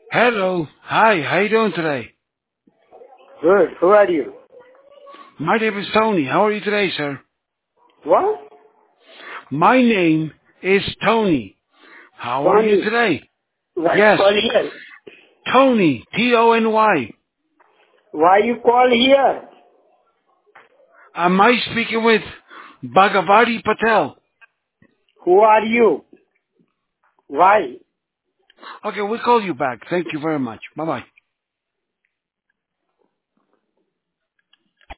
Hello. Hi. How you doing today? Good. Who are you? My name is Tony. How are you today, sir? What? My name is Tony. How are you Tony. today? Why Yes. call here? Tony. Tony. Why you call here? Am I speaking with Bhagavati Patel? Who are you? Why? Okay, we'll call you back. Thank you very much. Bye-bye.